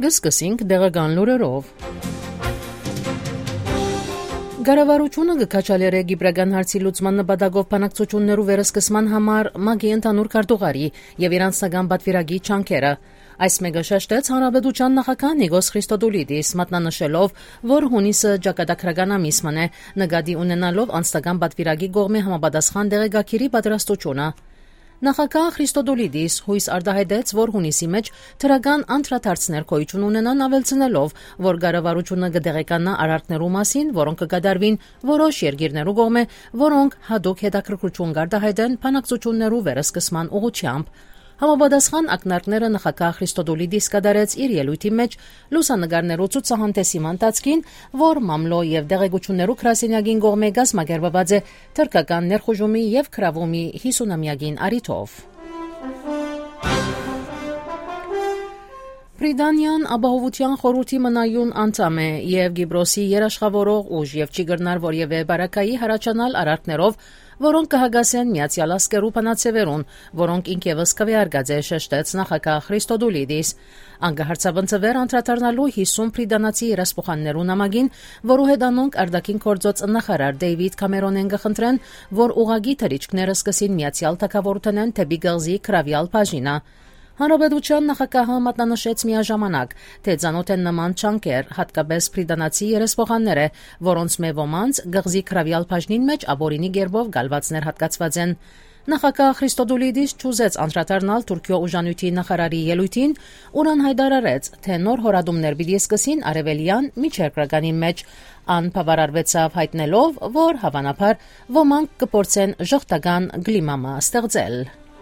Կսկսենք դեղական լուրերով։ Կառավարությունը կքաջալերե գիբրական հարցի լուծման նպատակով բանակցություններու վերսկսման համար ՄԱԳ-ի ընդհանուր քարտուղարի եւ իր անձնական պատվիրակի չանքերը։ Այս մեկը շեշտեց Հանրապետության նախագահ Նիկոս Խրիստոդուլիդիս, մատնանշելով, որ հունիսը ճակատագրական ամիսն է, նկատի ունենալով անձնական պատվիրակի կողմի համապատասխան դեղեկագիրի պատրաստությունը։ Նախագահ Խրիստոդուլիդիս հույս արտահայտեց, որ հունիսի մեջ թրական անդրադարձներ գոյություն ունենան, ավելցնելով, որ կառավարությունը կդեղեկանա արարքներու մասին, որոնք կկատարվին որոշ երկիրներու կողմէ, որոնք հատուկ հետաքրքրություն կարտահայտեն բանակցություններու վերսկսման ուղղությամբ։ Համապատասխան ակնարկները նախագահ Խրիստոդուլիդիս կատարեց իր ելույթի մեջ լուսանկարներու ցուցահանդեսի ընթացքին, որ մամլո եւ դեղեցություններու գրասենյակին կողմէ կազմակերպված է թրքական ներխուժումի եւ քրավումի 50-ամյակին առիթով։ Բրիտանիան ապահովության խորհրդի մնայուն անդամ է եւ Կիպրոսի երաշխավորող ուժ եւ չի գրնար որևէ բարակայի հարաճանալ արարքներով, որոնք կհագասեն Միացյալ Աշխարհու բանացևերուն, որոնք ինքեւս կվեարկած է շեշտեց նախագահ Խրիստոդուլիդիս։ Անգահարցաբնցվեր անդրադառնալու 50 բրիտանացի երասփոխաններու նամակին, որու հետ անոնք արտաքին գործոց նախարար Դեյվիդ Քամերոնեն կխնդրեն, որ ուղագի թռիչքները սկսին Միացյալ Թագավորութենեն թեպի գղզի քրավյալ բաժինը։ Հանրապետության նախագահը մատնանշեց միաժամանակ, թե ցանոթ են նման չանկեր, հատկապես բրիտանացի երեսփոխանները, որոնց մե ոմանց գղզի քրավյալ բաժնին մեջ ապօրինի գերբով գալվածներ հատկացված են։ Նախագահ Խրիստոդուլիդիս ճուզեց անդրադառնալ Թուրքիո ուժանույթի նախարարի ելույթին, որն հայտարարեց, թե նոր հորադումներ պիտի սկսին արևելյան միջերկրականի մեջ, ան բավարարվեցավ հայտնելով, որ հավանաբար ոմանք կփորձեն ժողտական գլիմամա ստեղծել։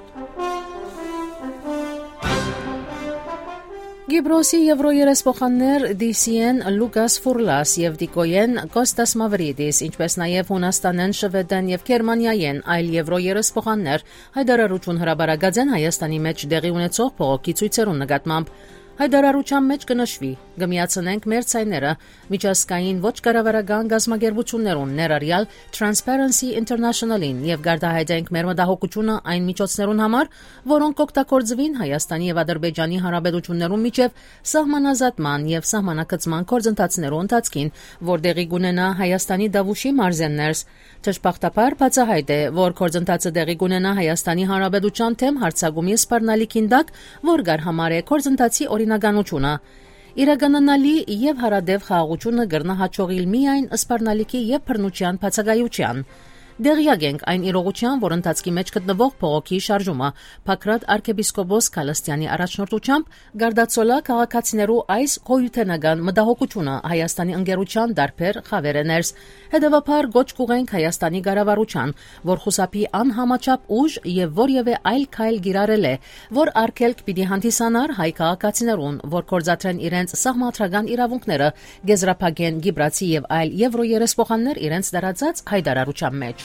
Կիպրոսի եվրոերեսփոխաններ Դիսիեն Լուկաս Ֆուրլաս եւ Դիկոյեն Կոստաս Մավրիդիս, ինչպես նաեւ Հունաստանեն, Շվեդեն եւ Գերմանիայեն այլ եվրոերեսփոխաններ հայտարարություն հրաբարացած են Հայաստանի մեջ դեղի ունեցող փողոքի ցույցերուն նկատմամբ։ Հայտարարության մեջ կնշվի. «Կմիացնենք մեր ցայները միջազգային ոչ կառավարական գազམ་ագերբություններուն, ներառյալ Transparency International-ին եւ գարտահայտենք մեր մտահոգությունը այն միջոցներուն համար, որոնք կօգտագործվին Հայաստանի եւ Ադրբեջանի հանրապետություններուն միջև սահմանազատման եւ սահմանակցման գործընթացներու ընթացքին, որտեղի կունենա Հայաստանի Դավուշի մարզեններս։ Ճշմարտաբար բացահայտ է, որ գործընթացը տեղի կունենա Հայաստանի հանրապետության թեմ հարձակումի սպառնալիքին տակ, որ գար համար է գործընթացի օրինականությունը։ Իրականանալի եւ հարադեւ խաղաղությունը գրնահաճողիլ միայն սպառնալիքի եւ բռնության բացակայության։ Դեղյակ ենք այն իրողության, որ ընթացքի մեջ գտնվող փողոքի շարժումը Փակրատ arczepiskopos Քալստյանի առաջնորդությամբ Գարդացոլա քաղաքացիներու այս գոյութենական մտահոգությունը Հայաստանի ընկերության դարբեր խավերեներս։ Հետևաբար գոչ կուղենք Հայաստանի կառավարության, որ խուսափի անհամաչափ ուժ եւ որևէ այլ քայլ գիրառել է, որ արգելք պիտի հանդիսանար հայ քաղաքացիներուն, որ կորզատրեն իրենց սահմանադրական իրավունքները, գեզրափակեն գիբրացի եւ այլ եվրոերեսփոխաններ իրենց դարածած հայտարարության մեջ։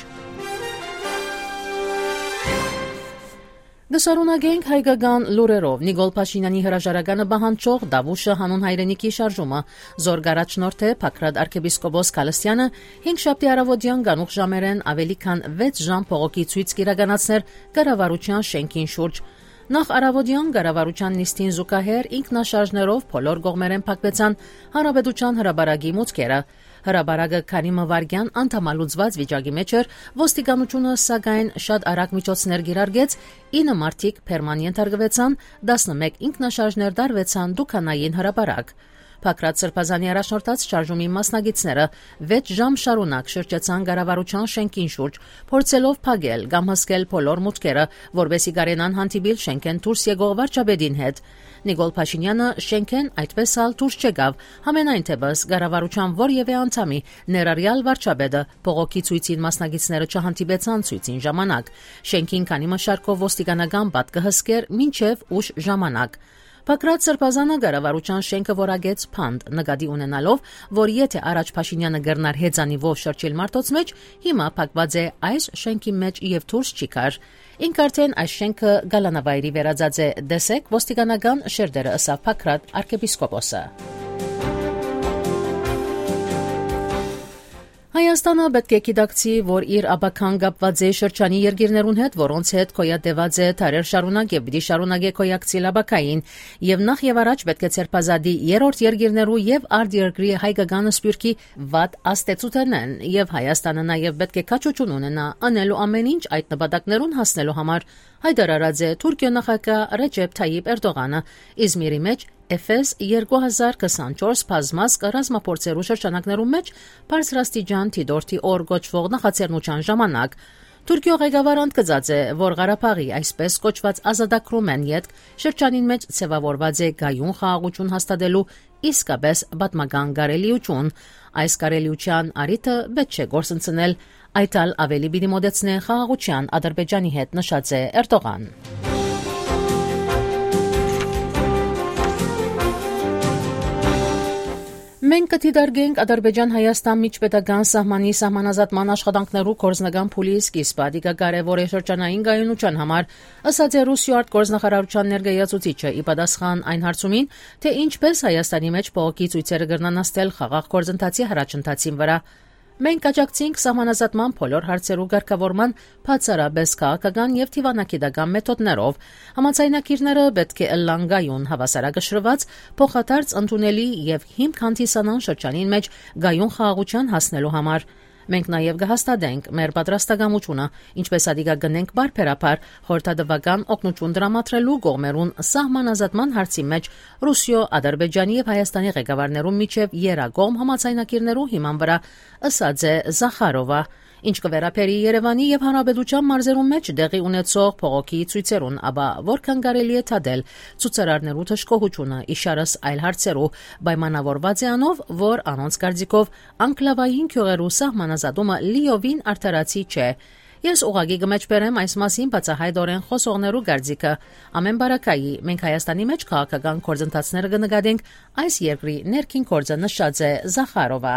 Դասարունագենք հայկական լուրերով Նիկոլ Փաշինյանի հրաժարականը բանջող Դավուշը հանուն հայրենիքի շարժումը զորգարաչնորդ է Փակրատ arczepiskopos Քալստյանը 5 շաբթի առավոտյան գանուխ ժամերեն ավելի քան 6 ժամ փողոքի ցույց կիրականացներ կառավարության շենքին շուրջ։ Նախ առավոտյան կառավարության նիստին զուգահեռ ինքնաշարժներով բոլոր կողմերեն փակվեցան հանրապետության հրաբարագի մուտքերը։ Հրաբարագը քանի մվարգյան անդամալուծված վիճակի մեջ էր, ոստիկանությունը սակայն շատ արագ միջոցներ գիրարգեց, 9 մարդիկ փերման ենթարկվեցան, 11 ինքնաշարժներ դարվեցան դուքանային հրաբարակ։ Փակրատ Սրբազանի առաջնորդած շարժումի մասնագետները 6 ժամ շարունակ շրջեցան կառավարության շենքին շուրջ, փորձելով փակել կամ հսկել բոլոր մուտքերը, որովհետեւ կարենան հանդիպիլ շենքեն դուրս եկող վարչապետին հետ։ Նիկոլ Փաշինյանը շենքեն այդպես ալ դուրս չեկավ, համենայն թեպս կառավարության որևէ անդամի, ներառյալ վարչապետը, փողոքի ցույցին մասնագետները չհանդիպեցան ցույցին ժամանակ։ Շենքին քանի մշակով ոստիկանական բադ կհսկեր մինչև ուշ ժամանակ։ Փակրատ Սրբազանը կառավարության շենքը որագեց փանդ, նկատի ունենալով, որ եթե առաջ Փաշինյանը գրնար հեծանիվով շրջել մարդոց մեջ, հիմա փակված է այս շենքի մեջ եւ դուրս չի կար։ Ինք արդեն այս շենքը գալանավայրի վերածած է, դեսեք ոստիկանական շերտերը ըսավ Փակրատ arczepiskopos-ը։ Հայաստանը պետք է գիտակցի, որ իր աբական կապված է շրջանի երկիրներուն հետ, որոնց հետ կոյատևած է տարեր շարունակ եւ պիտի շարունակե կոյակցիլ աբակային, եւ նախ եւ առաջ պետք է ցերպազադի երրորդ երկիրներու եւ արտերկրի հայկական սպյուրքի վատ աստեցութենեն, եւ Հայաստանը նաեւ պետք է քաչոճուն ունենա անելու ամեն ինչ այդ նպատակներուն հասնելու համար, հայտարարած է Թուրքիո նախագահ Ռեջեփ Թայիփ Էրդողանը Իզմիրի մեջ Էֆես 2024 բազմազգ ռազմապորցերու շրջանակներում մեջ բարձրաստիճան թիդորթի օր գոչվող նախաձեռնության ժամանակ Թուրքիո ղեկավարը ընդգծած է, որ Ղարաբաղի այսպես կոչված ազատագրումեն յետք շրջանին մեջ ցևավորված է գայուն խաղաղություն հաստատելու իսկապես պատմական կարելիություն, այս կարելիության արիտը պետք չէ գործընծնել, այդալ ավելի պիտի մոդեցնե խաղաղության Ադրբեջանի հետ նշած է Էրդողան։ Մենք կդիտարկենք Ադրբեջան-Հայաստան միջպետական սահմանի սահմանազատման աշխատանքներու գործնական փուլի սկիզբը, դիկա կարևոր է շրջանային գայունության համար, ըսած է Ռուսիո արտգործնախարարության ներկայացուցիչը ի պատասխան այն հարցումին, թե ինչպես Հայաստանի մեջ փողոքի ցույցերը կրնան աստել խաղաղ գործընթացի առաջընթացին վրա։ Մենք աջակցենք սահմանազատման բոլոր հարցերու ղեկավարման բացառապես քաղաքական եւ դիվանագիտական մեթոդներով։ Համաձայնագիրները պետք է ըլլան գայուն հավասարակշռված, փոխադարձ ընդունելի եւ հիմք հանդիսանան շրջանին մեջ գայուն խաղաղության հասնելու համար։ Մենք նաև կհաստատենք մեր պատրաստակամությունը, ինչպես ադիգա գնենք բարբերաբար խորհրդատվական օգնություն դրամատրելու կողմերուն սահմանազատման հարցի մեջ Ռուսիո, Ադրբեջանի եւ Հայաստանի ղեկավարներու միջև երակողմ համաձայնագիրներու հիման վրա, ըսած է Զախարովա, ինչ կվերապերի Երևանի եւ Հանրապետության մարզերու մեջ դեղի ունեցող փողոքի ցույցերուն, ապա որքան կարելի է թադել ցուցարարներու թշկողությունը իշարս այլ հարցերու պայմանավորված է անով, որ անոնց կարծիքով անկլավային քյուղերու սահմանազատումը լիովին արդարացի չէ։ Ես ուղղակի կմեջբերեմ այս մասին բացահայտորեն խոսողներու կարծիքը։ Ամեն բարակայի մենք Հայաստանի մեջ քաղաքական գործընթացները կնկատենք այս երկրի ներքին գործը նշած է Զախարովա։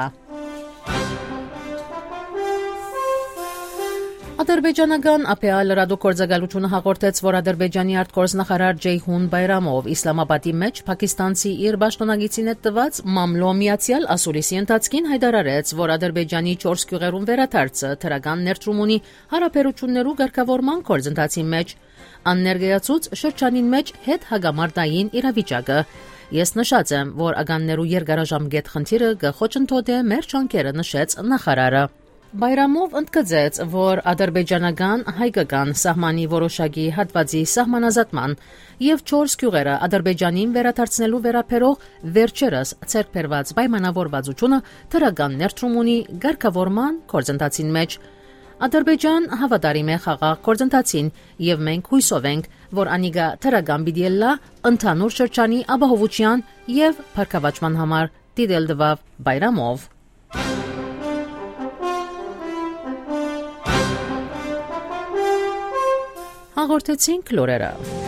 Ադրբեջանական ԱՊԱ լրատվագործակալությունը հաղորդեց, որ Ադրբեջանի արտգործնախարար Ջեյհուն Բայրամով Իսլամաբադի մեջ Պակիստանցի իր պաշտոնագիտին հետ տված մամլո միացյալ ասուլիսի ընթացքին հայտարարեց, որ Ադրբեջանի 4 գյուղերուն վերադարձը թրական ներդրում ունի հարաբերություններու ղեկավարման գործընթացի մեջ, աններկայացուց շրջանին մեջ հետ հագամարտային իրավիճակը։ Ես նշած եմ, որ ագաններու երկարաժամկետ խնդիրը կխոչընդոտե մեր ճանկերը, նշեց նախարարը։ Բայրամով ընդգծեց, որ ադրբեջանական հայկական սահմանի որոշակի հատվածի սահմանազատման եւ 4 գյուղերը Ադրբեջանին վերադարձնելու վերաբերող վերջերս ցերկբերված պայմանավորվածությունը թրական ներդրում ունի ղեկավարման գործընթացին մեջ։ Ադրբեջան հավատարիմ է խաղաղ գործընթացին եւ մենք հույսով ենք, որ անիգա թրական պիտի լա ընդհանուր շրջանի ապահովության եւ փառքավաճման համար, դիտել դվավ Բայրամով։ Հաղորդեցինք լուրերը։